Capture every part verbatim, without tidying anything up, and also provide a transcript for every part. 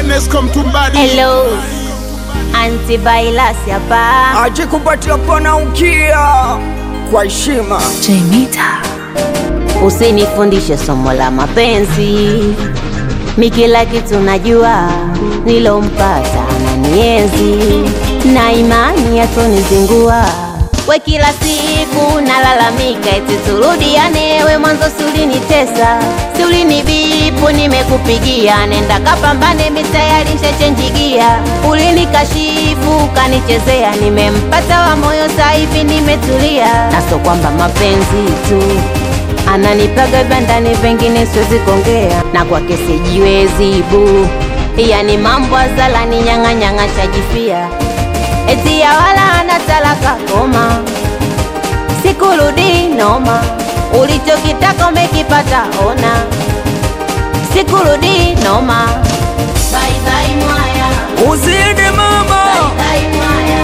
Finest come to body. Hello, anti-virus hapa. Aje kupatia pana ukia kwa heshima. Jemita, usinifundishe somo la mapenzi. Mi kila kitu najua, nilompata ananienzi na imani yatonizingua. We kila siku nalalamika eti turudiane, we mwanzo si ulinitesa, si ulinibipu nimekupigia, nenda kapambane mitayari nshachenjigia. Ulinikashifu kanichezea, nimempata wa moyo sasa hivi nimetulia. Na so kwamba mapenzi tu ananipaga bandani, pengine siwezi kuongea na kwa kesi jiwezi bu, yani mambo azalani nyanga nyanga shajifia. Eti ya wala anatalaka koma, sikurudi noma, ulichokitaka umekipata ona, sikurudi noma. Bye bye mwaya, Usiende mama. bye bye mwaya,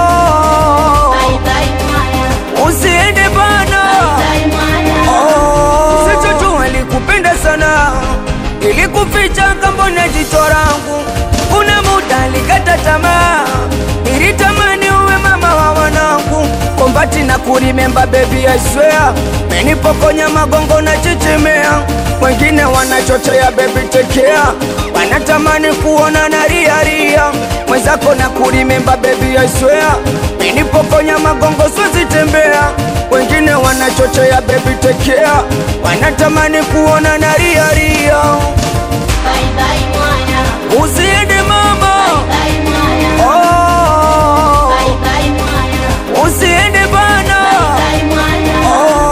Oh, bye bye mwaya, usiende bana. bye bye mwaya. Oh, sichocho nilikupenda sana, nilikuficha kambona jicho langu. Kuna muda nikata tamaa, nilitamani uwe mama wa wanangu. Kombati na kurimemba baby I swear, menipokonya magongo na chichimea. Wengine wanachochea baby take care, wanatamani kuona na ria ria. Mwenzako na kurimemba baby I swear, menipokonya magongo siwezi tembea. Wengine wanachochea baby take care, wanatamani kuona na ria ria. Bye bye mwaya, Usiende mama. bye mwaya, Oh, bye bye mwaya, usiende bana. bye mwaya.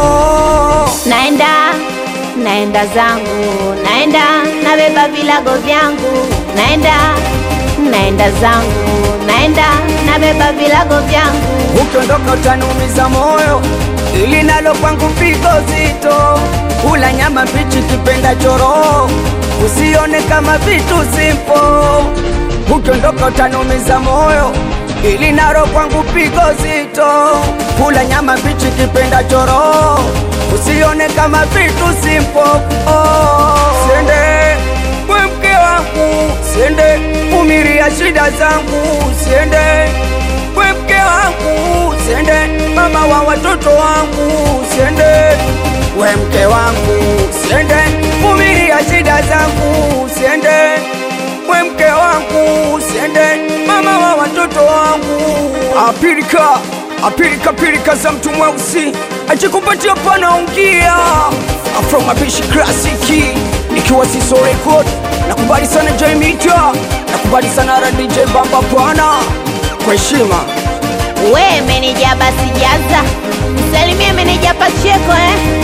Oh, Naenda, naenda zangu, naenda, nabeba vilago vyangu. Naenda, naenda zangu, naenda, nabeba vilago vyangu. ukiondoka utanumiza moyo, ili nalo kwangu pigo zito. Kula nyama mbichi kipenda choro, usione kama vitu simpo. Ukiondoka utanumiza moyo, ili nalo kwangu pigo zito. Kula nyama mbichi kipenda choro, usione kama vitu simpo. Oh, siende we mke wangu, siende umiria shida zangu. Siende we mke wangu, siende mama wa watoto wangu. Siende we mke wangu, siende umiria shida zangu. Siende we mke wangu, siende mama wa watoto wangu. Apirika, apirika pirika za mtu mweusi, ajikupatia pana ungia. From Abishi Classic, nikiwa Siso Record. Nakubali sana Jemita, nakubali sana D J Bamba pana, kwa heshima. We meneja basi jaza, salimia meneja Pacheko eh.